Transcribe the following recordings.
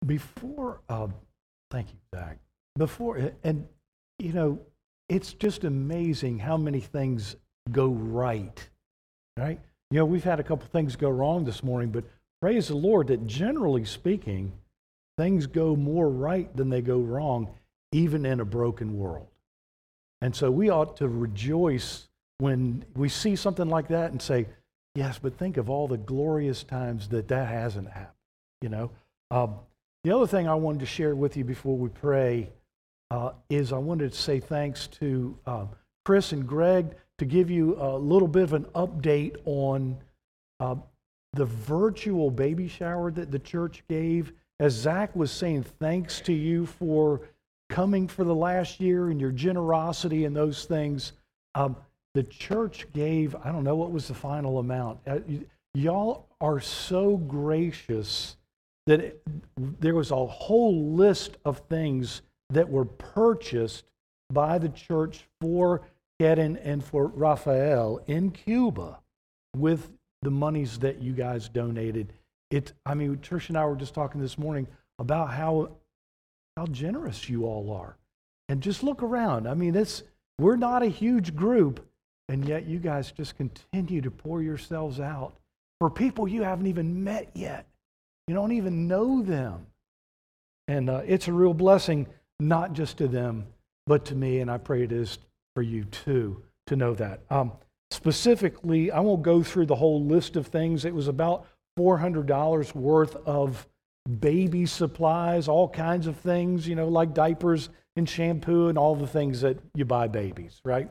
Before, thank you, Zach. Before, and you know, it's just amazing how many things go right, right? You know, we've had a couple things go wrong this morning, but praise the Lord that generally speaking, things go more right than they go wrong, even in a broken world. And so we ought to rejoice when we see something like that and say, yes, but think of all the glorious times that hasn't happened, you know. The other thing I wanted to share with you before we pray is I wanted to say thanks to Chris and Greg to give you a little bit of an update on the virtual baby shower that the church gave. As Zach was saying, thanks to you for coming for the last year and your generosity and those things. The church gave, I don't know what was the final amount. Y'all are so gracious that there was a whole list of things that were purchased by the church for Kevin and for Rafael in Cuba with the monies that you guys donated. Trish and I were just talking this morning about how generous you all are. And just look around. I mean, we're not a huge group, and yet you guys just continue to pour yourselves out for people you haven't even met yet. You don't even know them. And it's a real blessing, not just to them, but to me, and I pray it is for you too, to know that. Specifically, I won't go through the whole list of things. It was about $400 worth of baby supplies, all kinds of things, you know, like diapers and shampoo and all the things that you buy babies, right?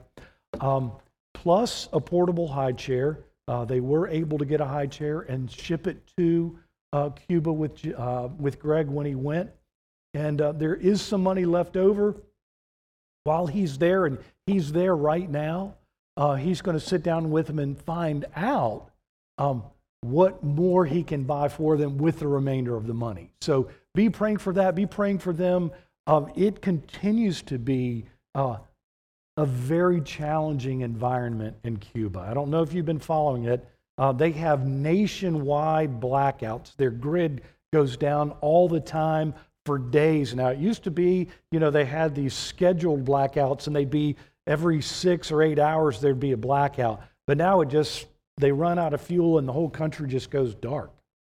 Plus a portable high chair. They were able to get a high chair and ship it to Cuba with Greg when he went. And there is some money left over while he's there, and he's there right now. He's going to sit down with them and find out what more he can buy for them with the remainder of the money. So be praying for that. Be praying for them. It continues to be a very challenging environment in Cuba. I don't know if you've been following it. They have nationwide blackouts. Their grid goes down all the time for days. Now, it used to be, you know, they had these scheduled blackouts, and they'd be every 6 or 8 hours there'd be a blackout. But now they run out of fuel and the whole country just goes dark.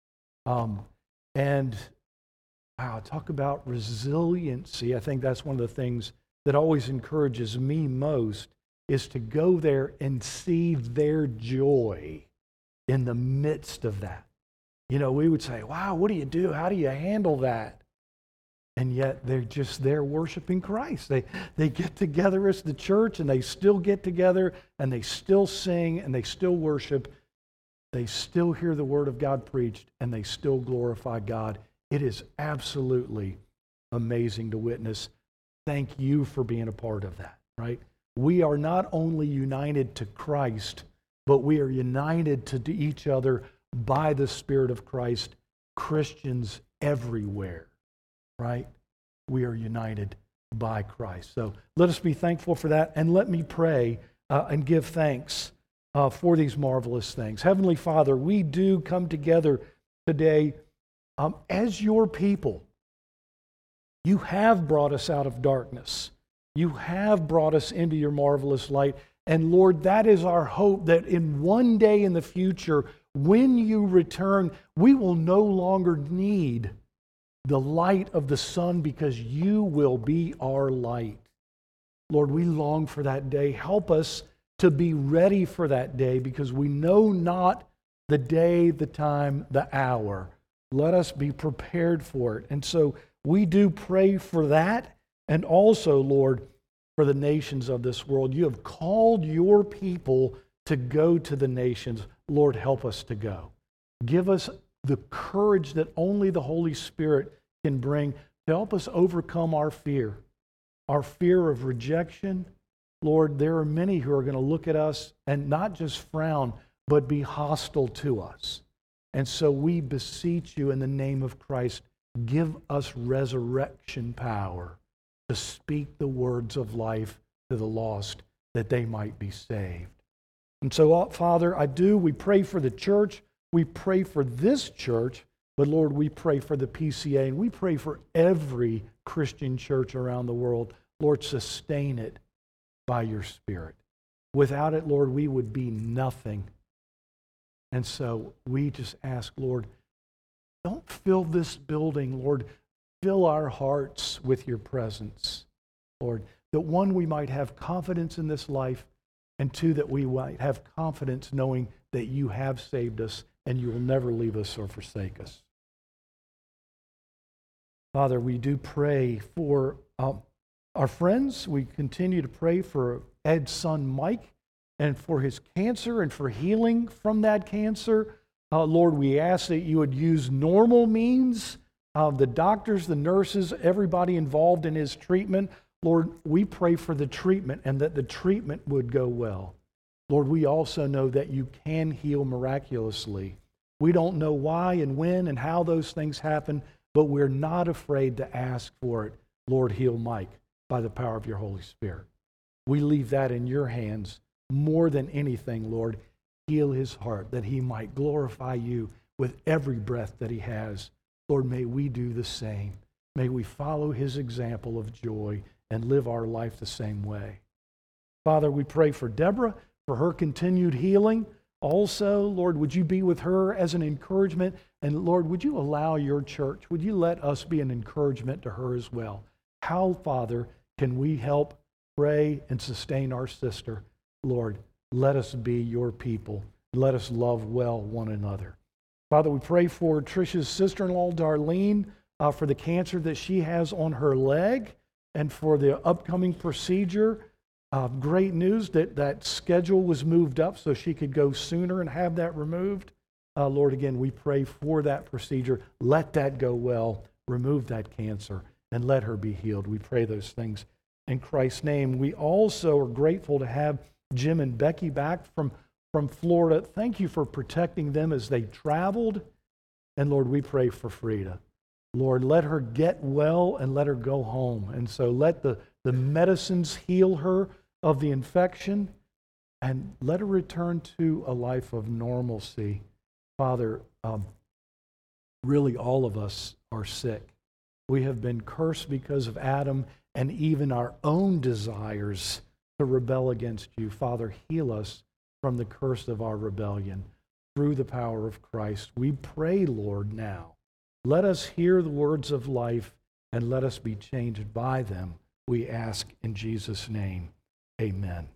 And wow, talk about resiliency. I think that's one of the things that always encourages me most is to go there and see their joy in the midst of that. You know, we would say, wow, what do you do? How do you handle that? And yet they're just there worshiping Christ. They get together as the church, and they still get together, and they still sing, and they still worship. They still hear the word of God preached, and they still glorify God. It is absolutely amazing to witness. Thank you for being a part of that, right? We are not only united to Christ, but we are united to each other by the Spirit of Christ, Christians everywhere. Right? We are united by Christ. So let us be thankful for that, and let me pray and give thanks for these marvelous things. Heavenly Father, we do come together today as your people. You have brought us out of darkness. You have brought us into your marvelous light. And Lord, that is our hope, that in one day in the future, when you return, we will no longer need the light of the sun, because you will be our light. Lord, we long for that day. Help us to be ready for that day, because we know not the day, the time, the hour. Let us be prepared for it. And so we do pray for that, and also, Lord, for the nations of this world. You have called your people to go to the nations. Lord, help us to go. Give us the courage that only the Holy Spirit can bring to help us overcome our fear of rejection. Lord, there are many who are going to look at us and not just frown, but be hostile to us. And so we beseech you in the name of Christ, give us resurrection power to speak the words of life to the lost, that they might be saved. And so, Father, we pray for the church. We pray for this church. But Lord, we pray for the PCA, and we pray for every Christian church around the world. Lord, sustain it by your Spirit. Without it, Lord, we would be nothing. And so we just ask, Lord, don't fill this building, Lord. Fill our hearts with your presence, Lord. That one, we might have confidence in this life, and two, that we might have confidence knowing that you have saved us and you will never leave us or forsake us. Father, we do pray for our friends. We continue to pray for Ed's son, Mike, and for his cancer and for healing from that cancer. Lord, we ask that you would use normal means, the doctors, the nurses, everybody involved in his treatment. Lord, we pray for the treatment and that the treatment would go well. Lord, we also know that you can heal miraculously. We don't know why and when and how those things happen, but we're not afraid to ask for it. Lord, heal Mike by the power of your Holy Spirit. We leave that in your hands more than anything, Lord. Heal his heart that he might glorify you with every breath that he has. Lord, may we do the same. May we follow his example of joy and live our life the same way. Father, we pray for Deborah, for her continued healing. Also, Lord, would you be with her as an encouragement? And Lord, would you allow your church, would you let us be an encouragement to her as well? How, Father, can we help pray and sustain our sister? Lord, let us be your people. Let us love well one another. Father, we pray for Tricia's sister-in-law, Darlene, for the cancer that she has on her leg and for the upcoming procedure. Great news that that schedule was moved up so she could go sooner and have that removed. Lord, again, we pray for that procedure. Let that go well. Remove that cancer and let her be healed. We pray those things in Christ's name. We also are grateful to have Jim and Becky back from Florida. Thank you for protecting them as they traveled. And Lord, we pray for Frida. Lord, let her get well and let her go home. And so let the medicines heal her of the infection and let her return to a life of normalcy. Father, really all of us are sick. We have been cursed because of Adam and even our own desires to rebel against you. Father, heal us from the curse of our rebellion through the power of Christ. We pray, Lord, now. Let us hear the words of life and let us be changed by them. We ask in Jesus' name. Amen.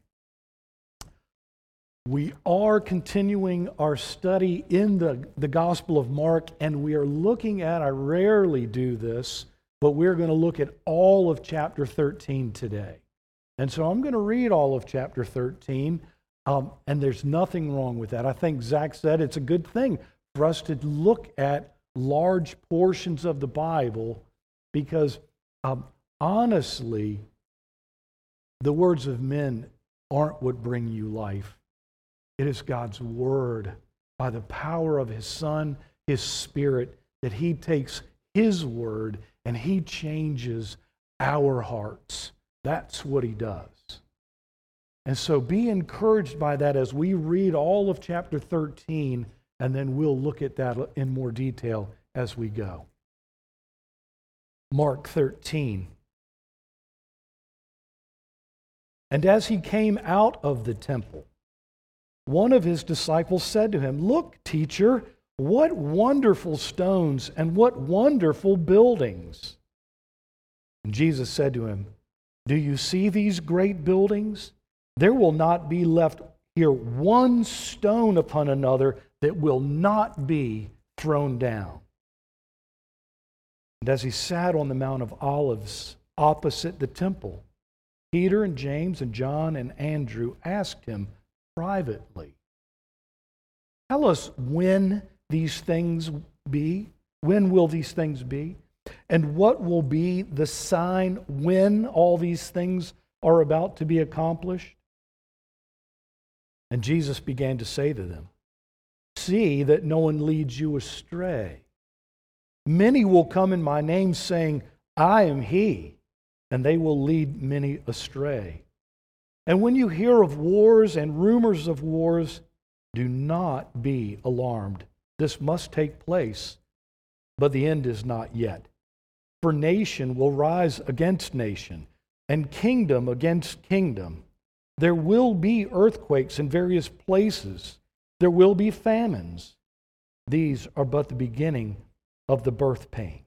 We are continuing our study in the Gospel of Mark, and we are looking at, I rarely do this, but we're going to look at all of chapter 13 today. And so I'm going to read all of chapter 13, and there's nothing wrong with that. I think Zach said it's a good thing for us to look at large portions of the Bible because honestly, the words of men aren't what bring you life. It is God's Word by the power of His Son, His Spirit, that He takes His Word and He changes our hearts. That's what He does. And so be encouraged by that as we read all of chapter 13, and then we'll look at that in more detail as we go. Mark 13. And as he came out of the temple, one of his disciples said to him, "Look, teacher, what wonderful stones and what wonderful buildings." And Jesus said to him, "Do you see these great buildings? There will not be left here one stone upon another that will not be thrown down." And as he sat on the Mount of Olives opposite the temple, Peter and James and John and Andrew asked him privately, "Tell us when these things be. When will these things be? And what will be the sign when all these things are about to be accomplished?" And Jesus began to say to them, "See that no one leads you astray. Many will come in my name saying, 'I am he,' and they will lead many astray. And when you hear of wars and rumors of wars, do not be alarmed. This must take place, but the end is not yet. For nation will rise against nation, and kingdom against kingdom. There will be earthquakes in various places. There will be famines. These are but the beginning of the birth pain.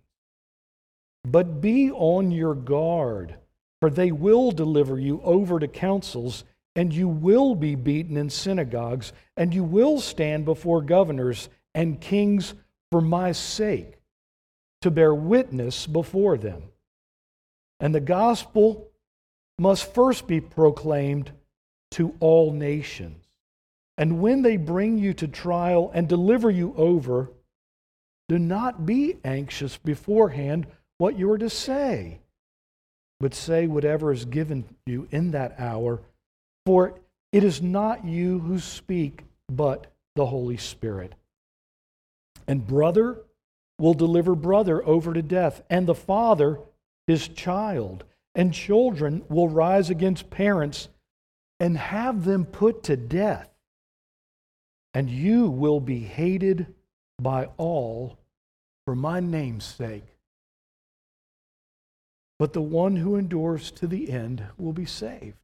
But be on your guard, for they will deliver you over to councils, and you will be beaten in synagogues, and you will stand before governors and kings for my sake, to bear witness before them. And the gospel must first be proclaimed to all nations. And when they bring you to trial and deliver you over, do not be anxious beforehand what you are to say, but say whatever is given you in that hour, for it is not you who speak, but the Holy Spirit. And brother will deliver brother over to death, and the father his child, and children will rise against parents and have them put to death. And you will be hated by all for my name's sake. But the one who endures to the end will be saved.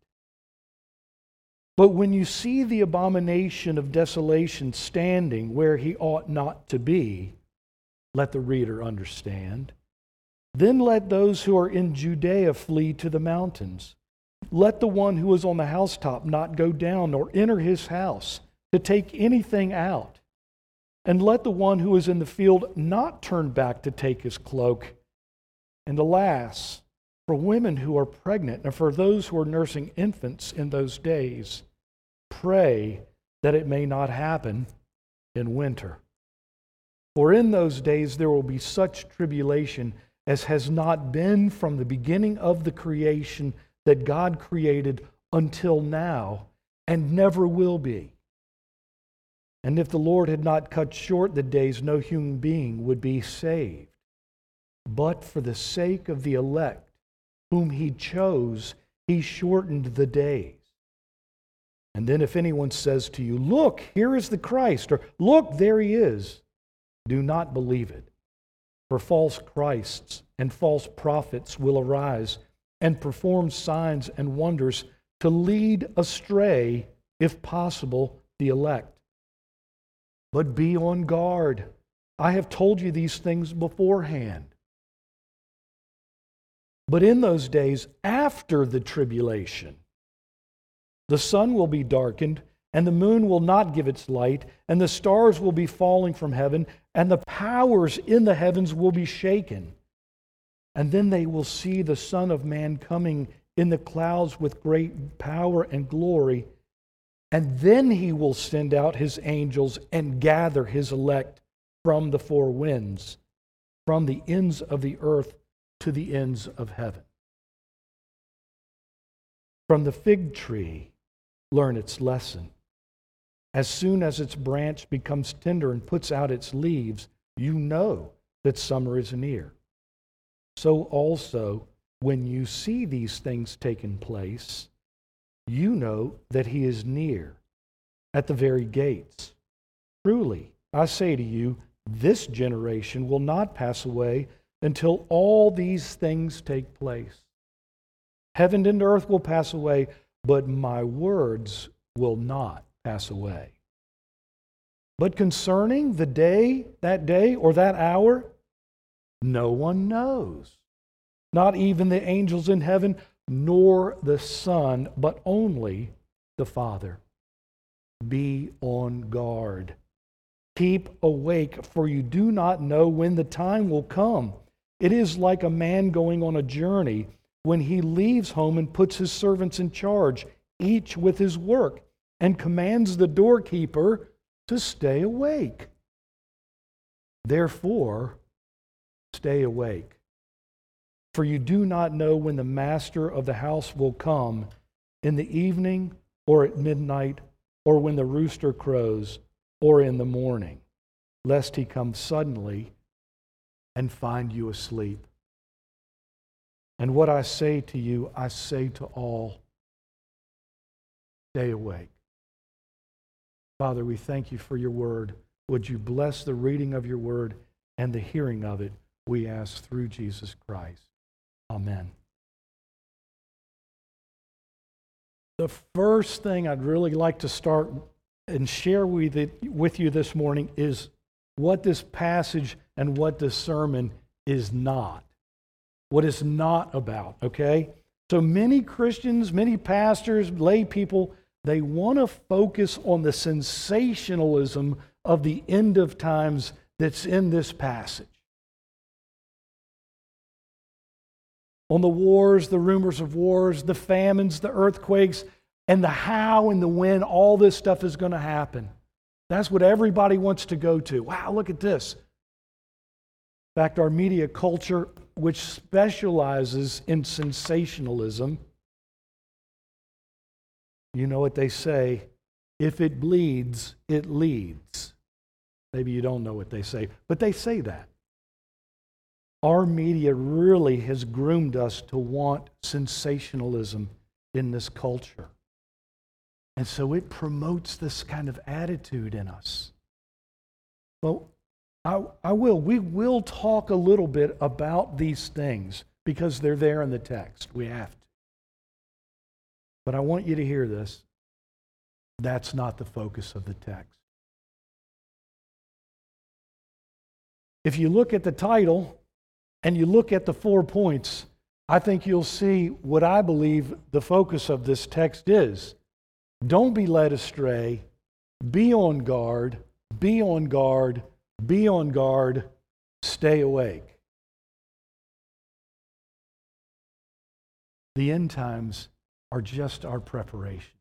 But when you see the abomination of desolation standing where he ought not to be, let the reader understand. Then let those who are in Judea flee to the mountains. Let the one who is on the housetop not go down nor enter his house to take anything out. And let the one who is in the field not turn back to take his cloak. And alas, for women who are pregnant and for those who are nursing infants in those days, pray that it may not happen in winter. For in those days there will be such tribulation as has not been from the beginning of the creation that God created until now, and never will be. And if the Lord had not cut short the days, no human being would be saved. But for the sake of the elect, whom he chose, he shortened the days. And then if anyone says to you, "Look, here is the Christ," or "Look, there he is," do not believe it. For false Christs and false prophets will arise and perform signs and wonders to lead astray, if possible, the elect. But be on guard. I have told you these things beforehand. But in those days after the tribulation, the sun will be darkened, and the moon will not give its light, and the stars will be falling from heaven, and the powers in the heavens will be shaken. And then they will see the Son of Man coming in the clouds with great power and glory. And then he will send out his angels and gather his elect from the four winds, from the ends of the earth to the ends of heaven. From the fig tree, learn its lesson. As soon as its branch becomes tender and puts out its leaves, you know that summer is near. So also, when you see these things taking place, you know that he is near, at the very gates. Truly, I say to you, this generation will not pass away until all these things take place. Heaven and earth will pass away, but my words will not pass away. But concerning the day, or that hour, no one knows. Not even the angels in heaven, nor the Son, but only the Father. Be on guard. Keep awake, for you do not know when the time will come. It is like a man going on a journey when he leaves home and puts his servants in charge, each with his work, and commands the doorkeeper to stay awake. Therefore, stay awake. For you do not know when the master of the house will come, in the evening, or at midnight, or when the rooster crows, or in the morning, lest he come suddenly and find you asleep. And what I say to you, I say to all, stay awake. Father, we thank you for your word. Would you bless the reading of your word and the hearing of it, we ask through Jesus Christ. Amen. The first thing I'd really like to start and share with you this morning is what this passage and what this sermon is not. What it's not about, okay? So many Christians, many pastors, lay people, they want to focus on the sensationalism of the end of times that's in this passage. On the wars, the rumors of wars, the famines, the earthquakes, and the how and the when all this stuff is going to happen. That's what everybody wants to go to. Wow, look at this. In fact, our media culture, which specializes in sensationalism, you know what they say, if it bleeds, it leads. Maybe you don't know what they say, but they say that. Our media really has groomed us to want sensationalism in this culture. And so it promotes this kind of attitude in us. Well, we will talk a little bit about these things because they're there in the text. We have to. But I want you to hear this. That's not the focus of the text. If you look at the title and you look at the 4 points, I think you'll see what I believe the focus of this text is. Don't be led astray. Be on guard. Be on guard. Be on guard. Stay awake. The end times are just our preparation.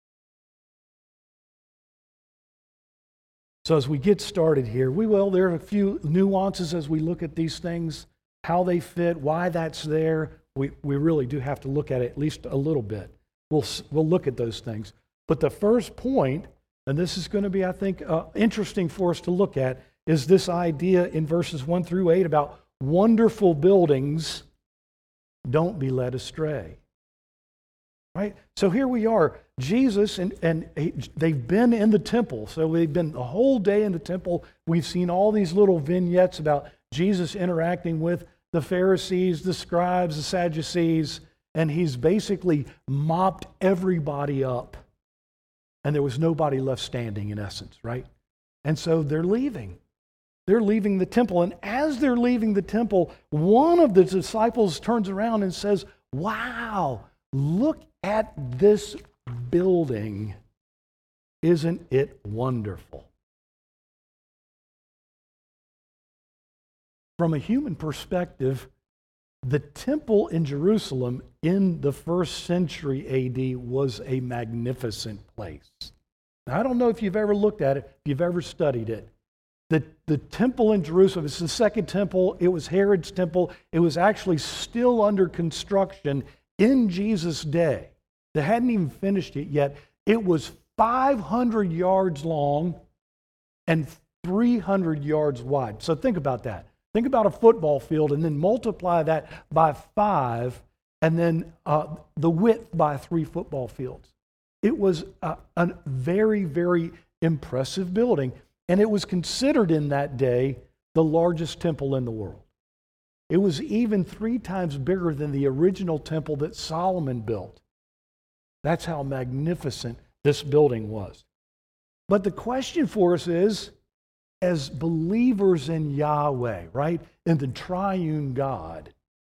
So as we get started here, there are a few nuances as we look at these things, how they fit, why that's there. We really do have to look at it at least a little bit. We'll look at those things. But the first point, and this is going to be, I think, interesting for us to look at, is this idea in verses 1 through 8 about wonderful buildings. Don't be led astray. Right? So here we are. Jesus, they've been in the temple. So they've been the whole day in the temple. We've seen all these little vignettes about Jesus interacting with the Pharisees, the scribes, the Sadducees, and he's basically mopped everybody up. And there was nobody left standing, in essence, right? And so they're leaving. They're leaving the temple. And as they're leaving the temple, one of the disciples turns around and says, "Wow, look at this building. Isn't it wonderful?" From a human perspective, the temple in Jerusalem in the 1st century AD was a magnificent place. Now, I don't know if you've ever looked at it, if you've ever studied it. The temple in Jerusalem, it's the second temple, it was Herod's temple, it was actually still under construction in Jesus' day. They hadn't even finished it yet. It was 500 yards long and 300 yards wide. So think about that. Think about a football field and then multiply that by 5 and then the width by 3 football fields. It was a very, very impressive building, and it was considered in that day the largest temple in the world. It was even 3 times bigger than the original temple that Solomon built. That's how magnificent this building was. But the question for us is, as believers in Yahweh, right, in the triune God,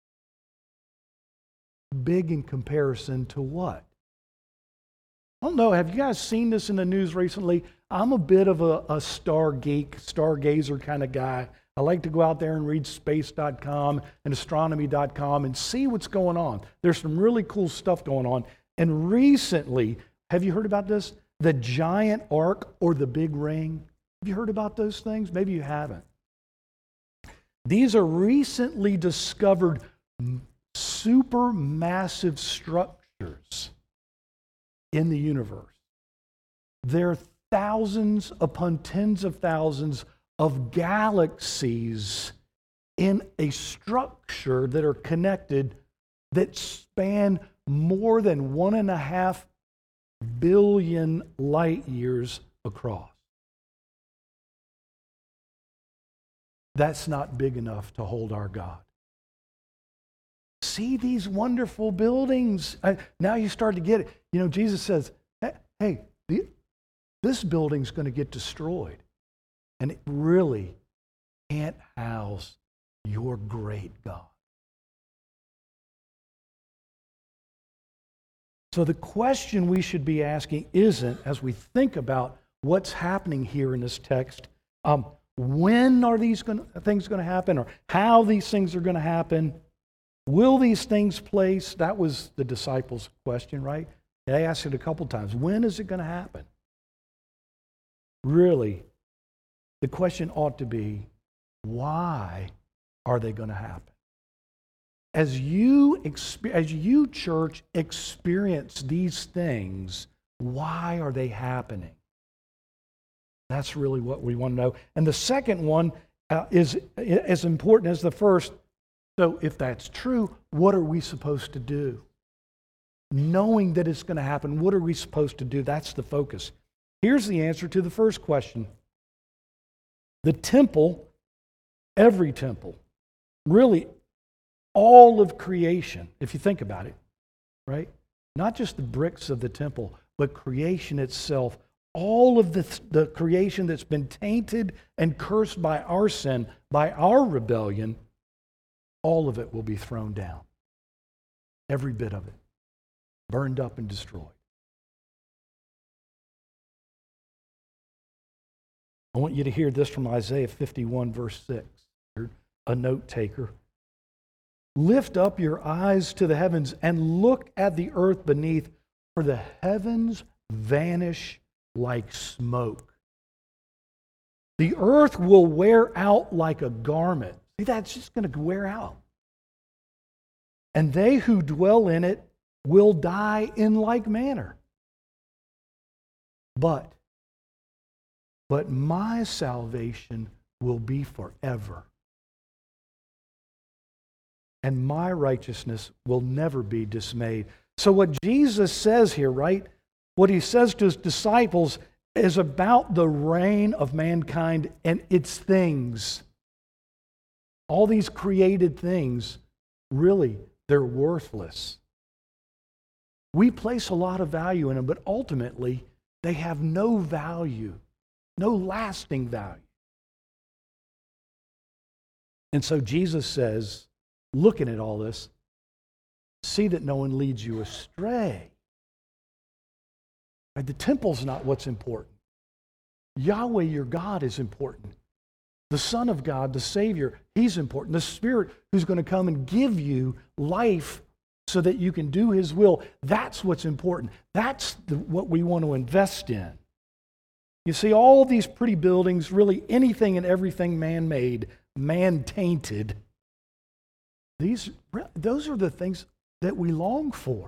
big in comparison to what? I don't know, have you guys seen this in the news recently? I'm a bit of a star geek, stargazer kind of guy. I like to go out there and read space.com and astronomy.com and see what's going on. There's some really cool stuff going on. And recently, have you heard about this? The giant arc or the big ring? Have you heard about those things? Maybe you haven't. These are recently discovered supermassive structures in the universe. There are thousands upon tens of thousands of galaxies in a structure that are connected that span more than 1.5 billion light years across. that's not big enough to hold our God. See these wonderful buildings. Now you start to get it. You know, Jesus says, hey, this building's going to get destroyed. And it really can't house your great God. So the question we should be asking isn't, as we think about what's happening here in this text, when are these things going to happen, or how these things are going to happen? Will these things place? That was the disciples' question, right? They asked it a couple times. When is it going to happen? Really, the question ought to be, why are they going to happen? As you, church, experience these things, why are they happening? That's really what we want to know. And the second one is as important as the first. So if that's true, what are we supposed to do? Knowing that it's going to happen, what are we supposed to do? That's the focus. Here's the answer to the first question. The temple, every temple, really all of creation, if you think about it, right? Not just the bricks of the temple, but creation itself, all of the creation that's been tainted and cursed by our sin, by our rebellion, all of it will be thrown down. Every bit of it. Burned up and destroyed. I want you to hear this from Isaiah 51, verse 6. You're a note taker. Lift up your eyes to the heavens and look at the earth beneath, for the heavens vanish like smoke. The earth will wear out like a garment. See, that's just going to wear out. And they who dwell in it will die in like manner. But my salvation will be forever. And my righteousness will never be dismayed. So what Jesus says here, right? What he says to his disciples is about the reign of mankind and its things. All these created things, really, they're worthless. We place a lot of value in them, but ultimately, they have no value, no lasting value. And so Jesus says, looking at all this, see that no one leads you astray. The temple's not what's important. Yahweh, your God, is important. The Son of God, the Savior, He's important. The Spirit who's going to come and give you life so that you can do His will, that's what's important. That's what we want to invest in. You see, all these pretty buildings, really anything and everything man-made, man-tainted, those are the things that we long for.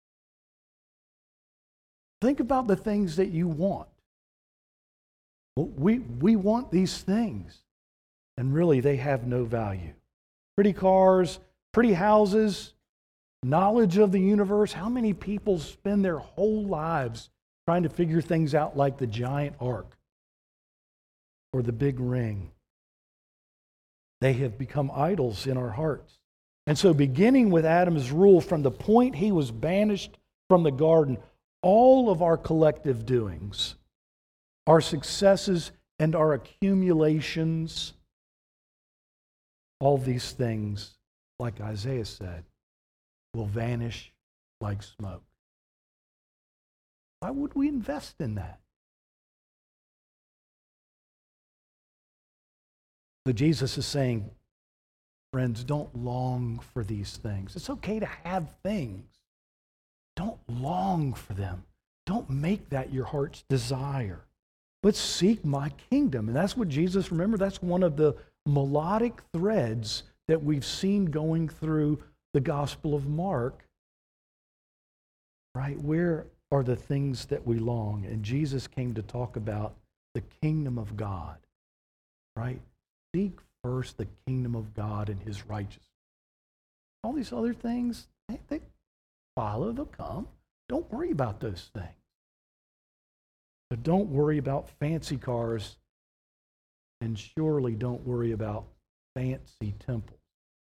Think about the things that you want. Well, we want these things, and really they have no value. Pretty cars, pretty houses, knowledge of the universe. How many people spend their whole lives trying to figure things out like the giant ark or the big ring? They have become idols in our hearts. And so beginning with Adam's rule, from the point he was banished from the garden, all of our collective doings, our successes and our accumulations, all these things, like Isaiah said, will vanish like smoke. Why would we invest in that? So Jesus is saying, friends, don't long for these things. It's okay to have things. Don't long for them. Don't make that your heart's desire. But seek my kingdom. And that's what Jesus, remember, that's one of the melodic threads that we've seen going through the Gospel of Mark. Right? Where are the things that we long? And Jesus came to talk about the kingdom of God. Right? Seek first the kingdom of God and His righteousness. All these other things, they follow, they'll come. Don't worry about those things. But don't worry about fancy cars and surely don't worry about fancy temples.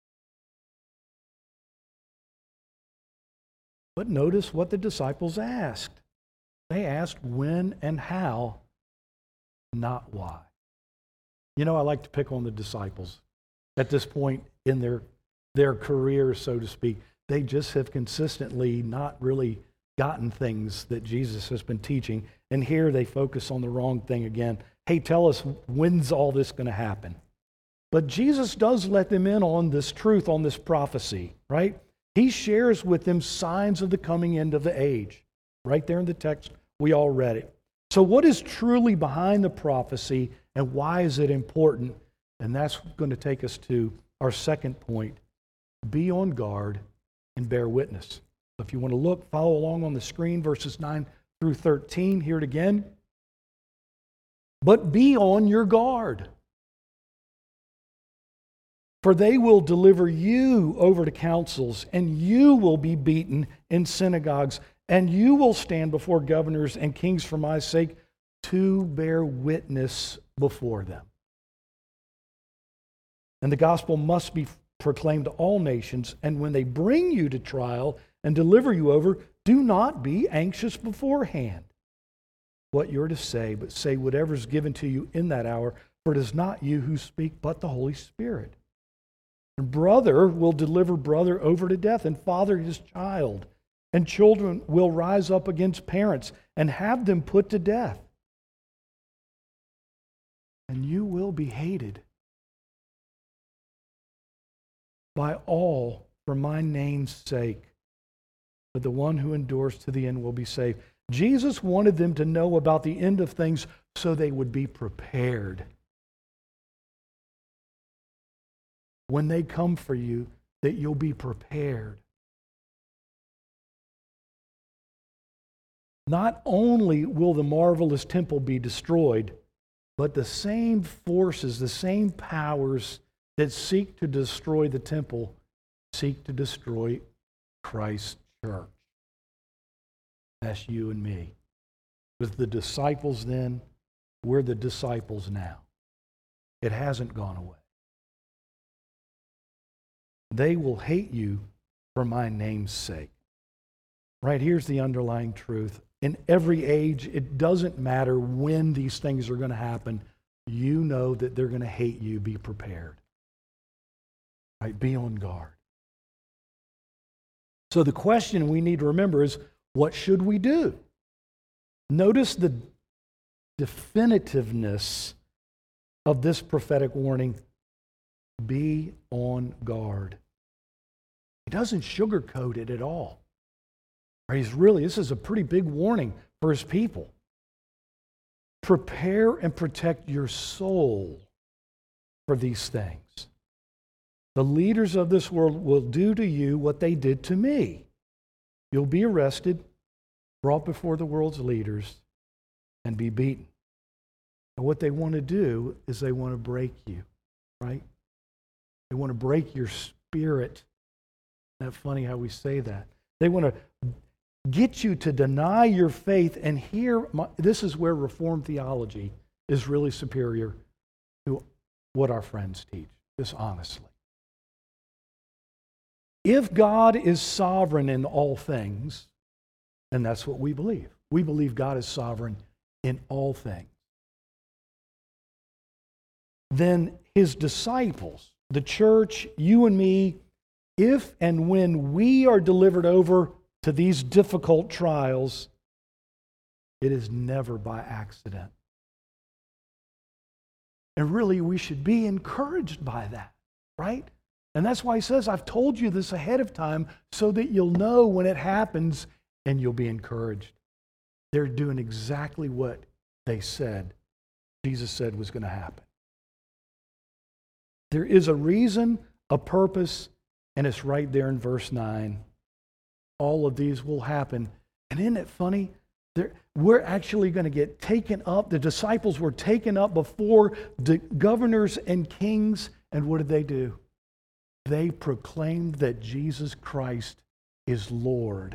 But notice what the disciples asked. They asked when and how, not why. You know, I like to pick on the disciples. At this point in their career, so to speak, they just have consistently not really gotten things that Jesus has been teaching. And here they focus on the wrong thing again. Hey, tell us, when's all this going to happen? But Jesus does let them in on this truth, on this prophecy, right? He shares with them signs of the coming end of the age. Right there in the text, we all read it. So what is truly behind the prophecy, and why is it important? And that's going to take us to our second point. Be on guard and bear witness. So if you want to look, follow along on the screen, verses 9 through 13. Hear it again. But be on your guard, for they will deliver you over to councils, and you will be beaten in synagogues, and you will stand before governors and kings for my sake to bear witness before them. And the gospel must be proclaimed to all nations, and when they bring you to trial and deliver you over, do not be anxious beforehand what you're to say, but say whatever is given to you in that hour, for it is not you who speak, but the Holy Spirit. And brother will deliver brother over to death, and father his child. And children will rise up against parents and have them put to death. And you will be hated by all for my name's sake. But the one who endures to the end will be saved. Jesus wanted them to know about the end of things so they would be prepared. When they come for you, that you'll be prepared. Not only will the marvelous temple be destroyed, but the same forces, the same powers that seek to destroy the temple seek to destroy Christ's church. That's you and me. With the disciples then, we're the disciples now. It hasn't gone away. They will hate you for my name's sake. Right, here's the underlying truth. In every age, it doesn't matter when these things are going to happen. You know that they're going to hate you. Be prepared. Right, be on guard. So the question we need to remember is, what should we do? Notice the definitiveness of this prophetic warning. Be on guard. He doesn't sugarcoat it at all. This is a pretty big warning for his people. Prepare and protect your soul for these things. The leaders of this world will do to you what they did to me. You'll be arrested, brought before the world's leaders, and be beaten. And what they want to do is they want to break you, right? They want to break your spirit. Isn't that funny how we say that? They want to get you to deny your faith. And here, this is where Reformed theology is really superior to what our friends teach, just honestly. If God is sovereign in all things, and that's what we believe God is sovereign in all things, then his disciples, the church, you and me, if and when we are delivered over to these difficult trials, it is never by accident. And really, we should be encouraged by that, right? And that's why he says, I've told you this ahead of time so that you'll know when it happens and you'll be encouraged. They're doing exactly what they said, Jesus said was going to happen. There is a reason, a purpose, and it's right there in verse 9. All of these will happen. And isn't it funny? We're actually going to get taken up. The disciples were taken up before the governors and kings. And what did they do? They proclaimed that Jesus Christ is Lord.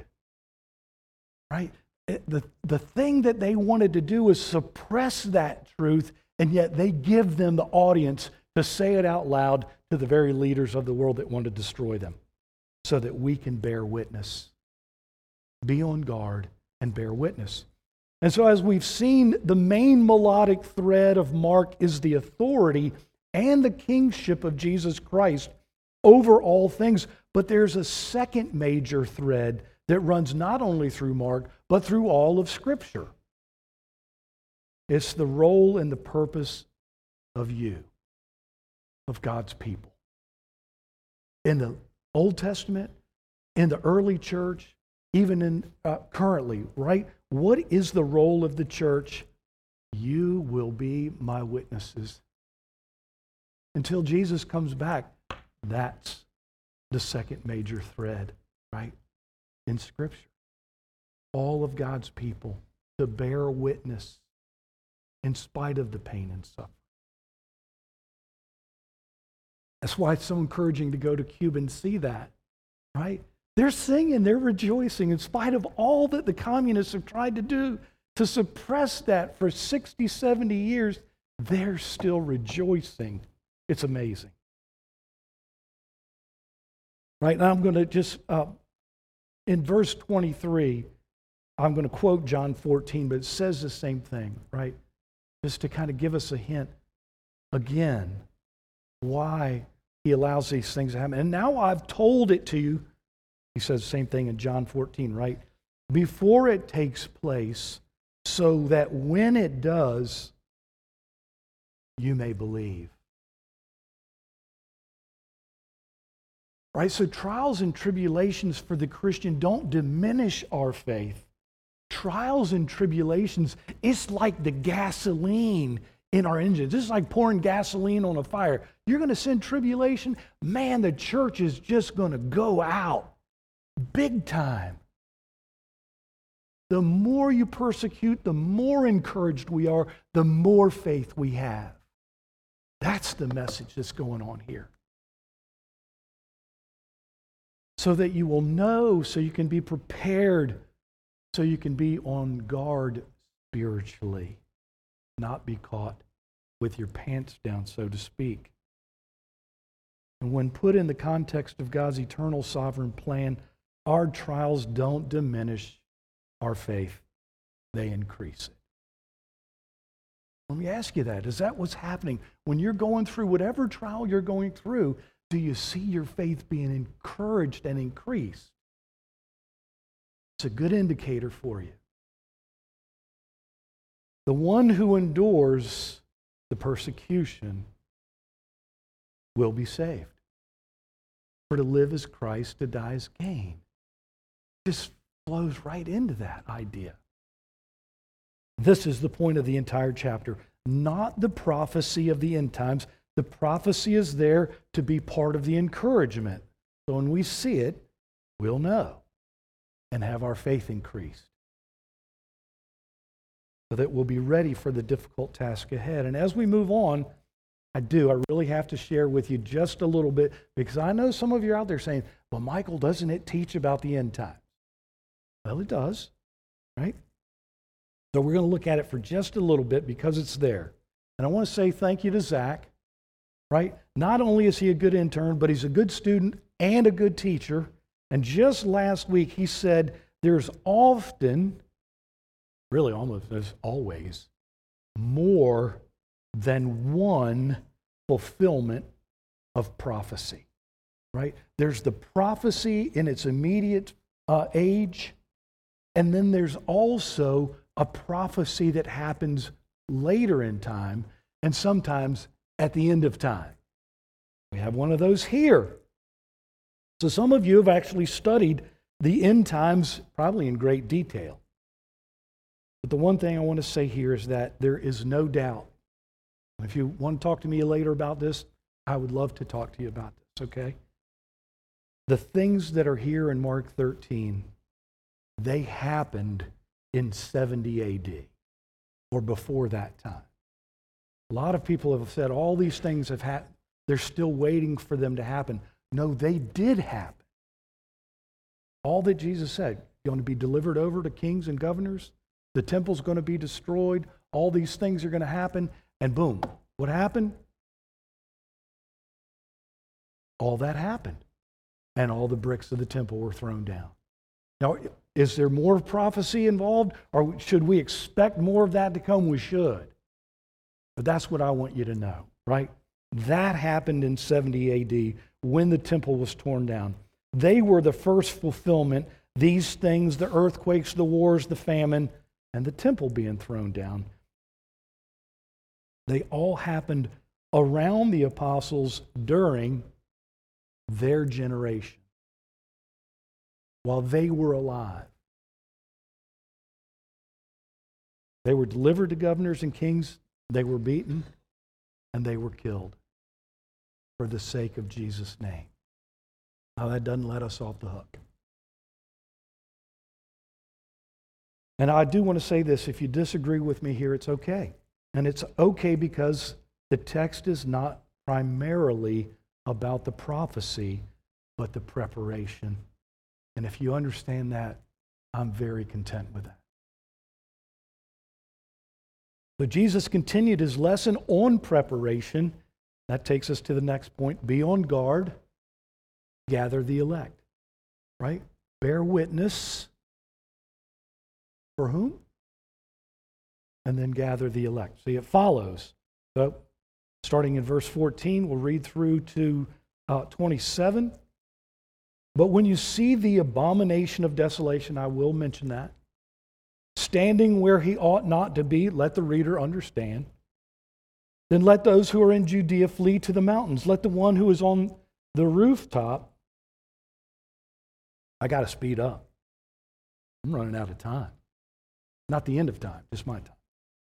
Right? The thing that they wanted to do is suppress that truth And yet they give them the audience to say it out loud to the very leaders of the world that want to destroy them, so that we can bear witness. Be on guard and bear witness. And so as we've seen, the main melodic thread of Mark is the authority and the kingship of Jesus Christ over all things. But there's a second major thread that runs not only through Mark, but through all of Scripture. It's the role and the purpose of you, of God's people. In the Old Testament, in the early church, even in currently, right? What is the role of the church? You will be my witnesses. Until Jesus comes back, that's the second major thread, right? In Scripture. All of God's people to bear witness in spite of the pain and suffering. That's why it's so encouraging to go to Cuba and see that, right? They're singing, they're rejoicing in spite of all that the communists have tried to do to suppress that for 60, 70 years. They're still rejoicing. It's amazing. Right now I'm going to just, in verse 23, I'm going to quote John 14, but it says the same thing, right? Just to kind of give us a hint again why he allows these things to happen. And now I've told it to you. He says the same thing in John 14, right? Before it takes place, so that when it does, you may believe. Right? So trials and tribulations for the Christian don't diminish our faith. Trials and tribulations, it's like the gasoline in our engines. It's like pouring gasoline on a fire. You're going to send tribulation, man, the church is just going to go out big time. The more you persecute, the more encouraged we are, the more faith we have. That's the message that's going on here. So that you will know, so you can be prepared, so you can be on guard spiritually, not be caught with your pants down, so to speak. And when put in the context of God's eternal sovereign plan, our trials don't diminish our faith, they increase it. Let me ask you that. Is that what's happening? When you're going through whatever trial you're going through, do you see your faith being encouraged and increased? It's a good indicator for you. The one who endures the persecution will be saved. For to live is Christ, to die is gain. This flows right into that idea. This is the point of the entire chapter, not the prophecy of the end times. The prophecy is there to be part of the encouragement. So when we see it, we'll know and have our faith increased, so that we'll be ready for the difficult task ahead. And as we move on, I really have to share with you just a little bit, because I know some of you are out there saying, well, Michael, doesn't it teach about the end times? Well, it does, right? So we're going to look at it for just a little bit because it's there. And I want to say thank you to Zach, right? Not only is he a good intern, but he's a good student and a good teacher. And just last week he said there's often, really almost as always, more than one fulfillment of prophecy, right? There's the prophecy in its immediate age, and then there's also a prophecy that happens later in time, and sometimes at the end of time. We have one of those here. So some of you have actually studied the end times probably in great detail. But the one thing I want to say here is that there is no doubt. If you want to talk to me later about this, I would love to talk to you about this, okay? The things that are here in Mark 13, they happened in 70 AD or before that time. A lot of people have said all these things have happened. They're still waiting for them to happen. No, they did happen. All that Jesus said, you're going to be delivered over to kings and governors. The temple's going to be destroyed. All these things are going to happen. And boom, what happened? All that happened. And all the bricks of the temple were thrown down. Now, is there more prophecy involved? Or should we expect more of that to come? We should. But that's what I want you to know, right? That happened in 70 AD when the temple was torn down. They were the first fulfillment. These things, the earthquakes, the wars, the famine, and the temple being thrown down, they all happened around the apostles during their generation, while they were alive. They were delivered to governors and kings, they were beaten, and they were killed for the sake of Jesus' name. Now, that doesn't let us off the hook. And I do want to say this, if you disagree with me here, it's okay. And it's okay because the text is not primarily about the prophecy, but the preparation. And if you understand that, I'm very content with that. So Jesus continued his lesson on preparation. That takes us to the next point. Be on guard, gather the elect. Right? Bear witness. For whom? And then gather the elect. See, it follows. So, starting in verse 14, we'll read through to 27. But when you see the abomination of desolation, I will mention that, standing where he ought not to be, let the reader understand. Then let those who are in Judea flee to the mountains. Let the one who is on the rooftop, I got to speed up. I'm running out of time. Not the end of time, just my time.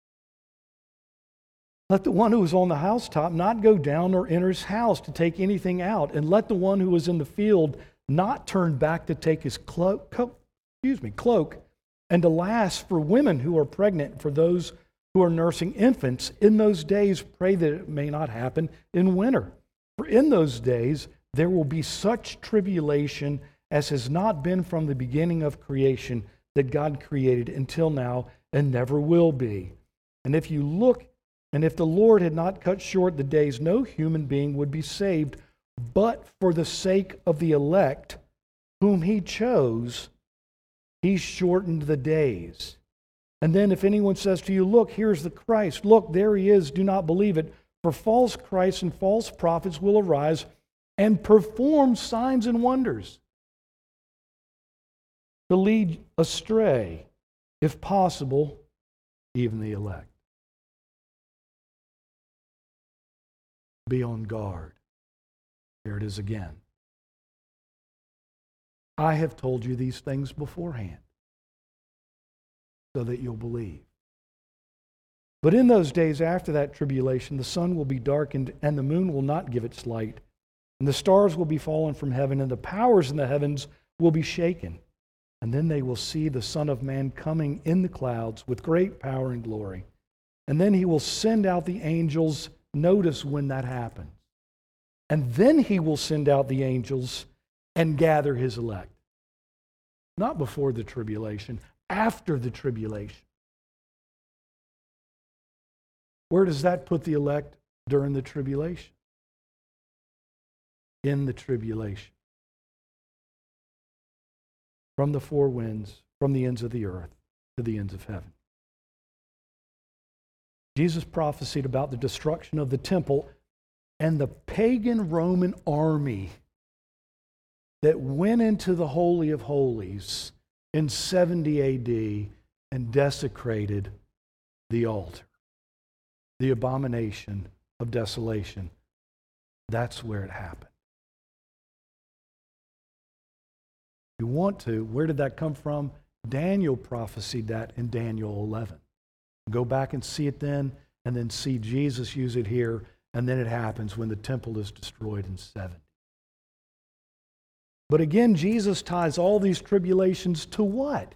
Let the one who is on the housetop not go down or enter his house to take anything out, and let the one who is in the field not turn back to take his cloak, and alas, for women who are pregnant, for those who are nursing infants, in those days pray that it may not happen in winter. For in those days there will be such tribulation as has not been from the beginning of creation that God created until now and never will be. And if the Lord had not cut short the days, no human being would be saved, but for the sake of the elect whom he chose, he shortened the days. And then if anyone says to you, look, here's the Christ, look, there he is, do not believe it, for false Christs and false prophets will arise and perform signs and wonders to lead astray, if possible, even the elect. Be on guard. Here it is again. I have told you these things beforehand, so that you'll believe. But in those days after that tribulation, the sun will be darkened, and the moon will not give its light, and the stars will be fallen from heaven, and the powers in the heavens will be shaken. And then they will see the Son of Man coming in the clouds with great power and glory. And then he will send out the angels. Notice when that happens. And then he will send out the angels and gather his elect. Not before the tribulation, after the tribulation. Where does that put the elect during the tribulation? In the tribulation. From the four winds, from the ends of the earth to the ends of heaven. Jesus prophesied about the destruction of the temple and the pagan Roman army that went into the Holy of Holies in 70 AD and desecrated the altar. The abomination of desolation. That's where it happened. If you want to, where did that come from? Daniel prophesied that in Daniel 11. Go back and see it then, and then see Jesus use it here, and then it happens when the temple is destroyed in 70. But again, Jesus ties all these tribulations to what?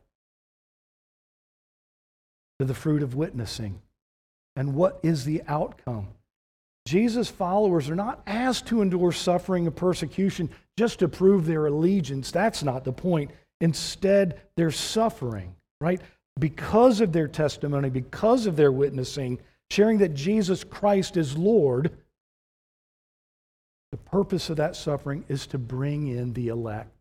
To the fruit of witnessing. And what is the outcome? Jesus' followers are not asked to endure suffering and persecution just to prove their allegiance. That's not the point. Instead, they're suffering, right? Because of their testimony, because of their witnessing, sharing that Jesus Christ is Lord, the purpose of that suffering is to bring in the elect.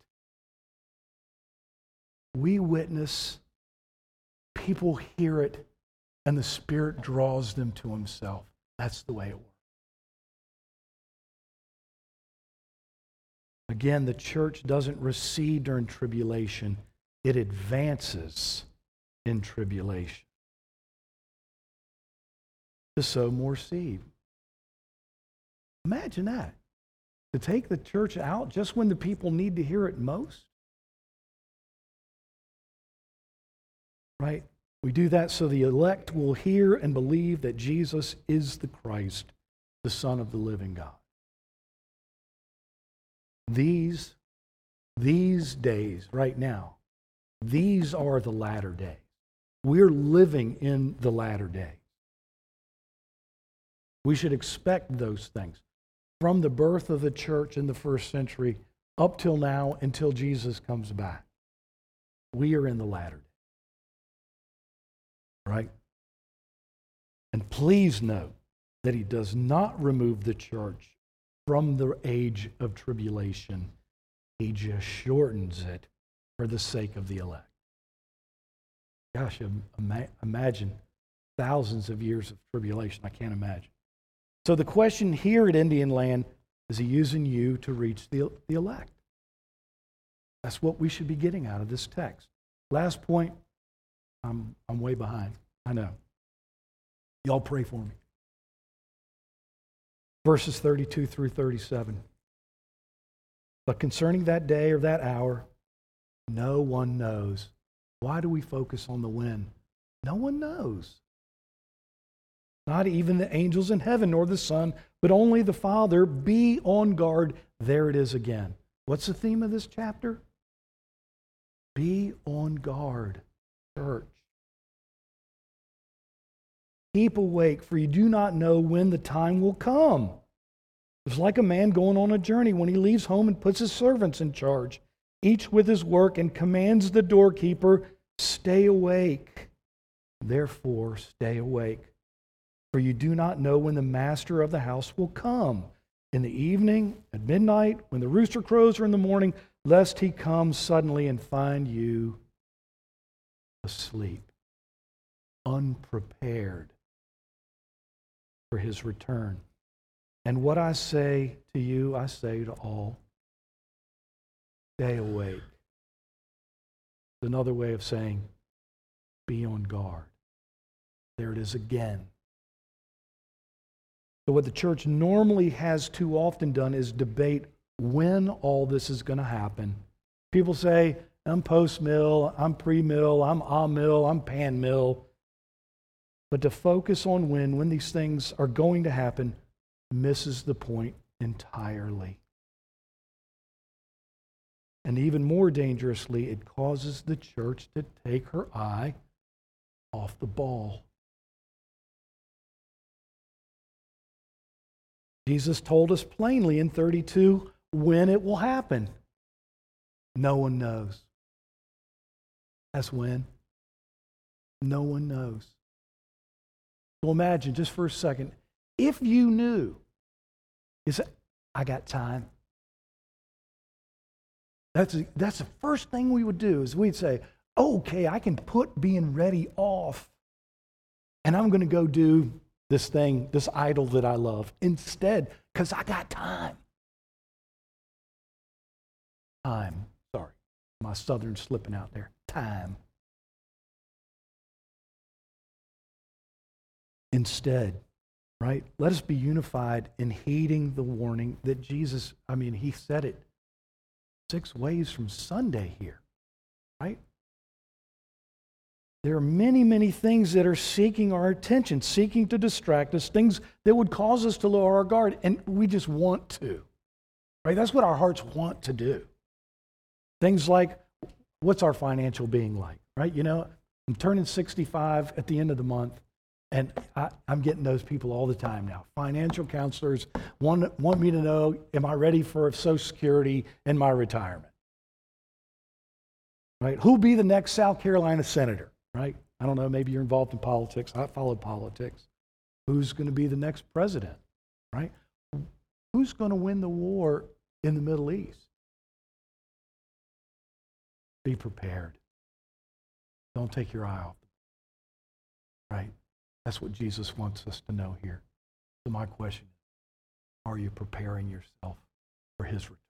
We witness, people hear it, and the Spirit draws them to Himself. That's the way it works. Again, the church doesn't recede during tribulation. It advances in tribulation to sow more seed. Imagine that. To take the church out just when the people need to hear it most. Right? We do that so the elect will hear and believe that Jesus is the Christ, the Son of the living God. These days, right now, these are the latter days. We're living in the latter days. We should expect those things. From the birth of the church in the first century up till now, until Jesus comes back, we are in the latter days. Right? And please note that He does not remove the church from the age of tribulation. He just shortens it for the sake of the elect. Gosh, imagine thousands of years of tribulation. I can't imagine. So the question here at Indian Land, is He using you to reach the elect? That's what we should be getting out of this text. Last point, I'm way behind. I know. Y'all pray for me. Verses 32 through 37. But concerning that day or that hour, no one knows. Why do we focus on the when? No one knows. Not even the angels in heaven nor the Son, but only the Father. Be on guard. There it is again. What's the theme of this chapter? Be on guard, church. Keep awake, for you do not know when the time will come. It's like a man going on a journey when he leaves home and puts his servants in charge, each with his work, and commands the doorkeeper, stay awake. Therefore, stay awake, for you do not know when the master of the house will come, in the evening, at midnight, when the rooster crows, or in the morning, lest he come suddenly and find you asleep, unprepared for His return. And what I say to you, I say to all, stay awake. It's another way of saying, be on guard. There it is again. So what the church normally has too often done is debate when all this is going to happen. People say, I'm post-mill, I'm pre-mill, I'm a-mill, I'm pan-mill. But to focus on when these things are going to happen misses the point entirely. And even more dangerously, it causes the church to take her eye off the ball. Jesus told us plainly in 32 when it will happen. No one knows. That's when. No one knows. Well, imagine just for a second, if you knew, I got time. That's the first thing we would do is we'd say, okay, I can put being ready off, and I'm going to go do this thing, this idol that I love instead, because I got time. Time. Sorry, my southern slipping out there. Time. Instead, right? Let us be unified in heeding the warning that Jesus, He said it 6 ways from Sunday here, right? There are many, many things that are seeking our attention, seeking to distract us, things that would cause us to lower our guard, and we just want to, right? That's what our hearts want to do. Things like, what's our financial being like, right? I'm turning 65 at the end of the month. And I'm getting those people all the time now. Financial counselors want me to know, am I ready for Social Security and my retirement? Right? Who'll be the next South Carolina senator? Right? I don't know, maybe you're involved in politics. I follow politics. Who's going to be the next president, right? Who's going to win the war in the Middle East? Be prepared. Don't take your eye off, right? That's what Jesus wants us to know here. So my question is, are you preparing yourself for his return?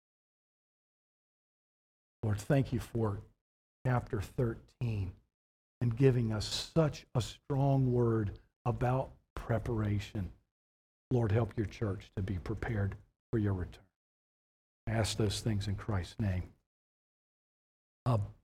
Lord, thank you for chapter 13 and giving us such a strong word about preparation. Lord, help your church to be prepared for your return. I ask those things in Christ's name.